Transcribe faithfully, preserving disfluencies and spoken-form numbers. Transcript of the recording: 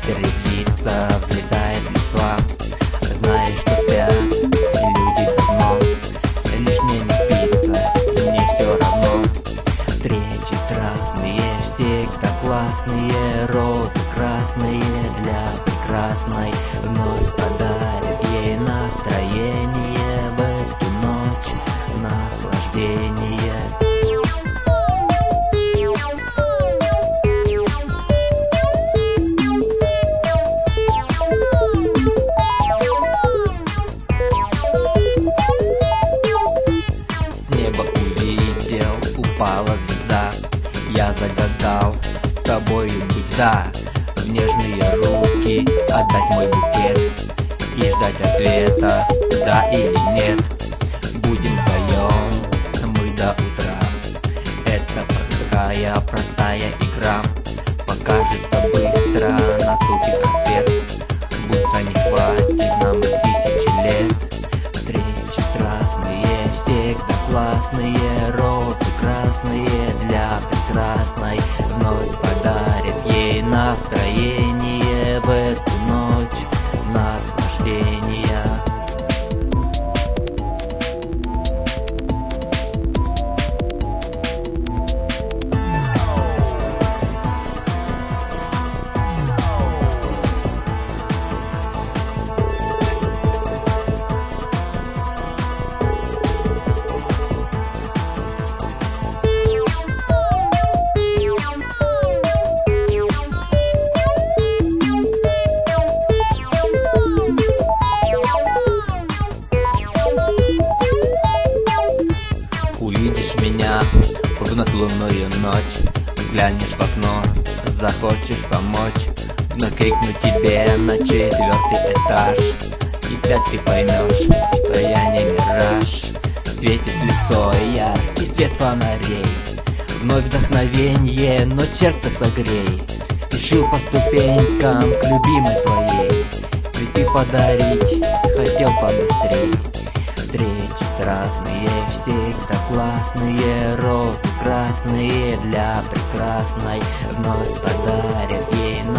Ветер резвится, взлетает листва. Знаешь, что спят люди давно, лишь мне не спится, мне все равно. Встречи страстные, всегда классные, розы красные для прекрасной вновь подарят ей настроение в эту ночь, наслаждение. С неба увидел, упала звезда, я загадал с тобою быть, да, в нежные руки отдать мой букет и ждать ответа, да или нет. Будем вдвоем мы до утра, это простая, простая игра. Покажется быстро, наступит рассвет, будто не хватит нам и тысячи лет. Встречи страстные, всегда классные, розы красные для прекрасной вновь подарят ей настроение в эту ночь, наслаждения. Увидишь меня вновь лунную ночь, взглянешь в окно, захочешь помочь, вновь крикну тебе на четвертый этаж, и вряд ты поймешь, что я не мираж. Светит лицо яркий свет фонарей, вновь вдохновенье, но сердце согрей. Спешил по ступенькам к любимой своей, цветы подарить хотел побыстрей. Встречи страстные, всегда классные, розы красные для прекрасной вновь подарят ей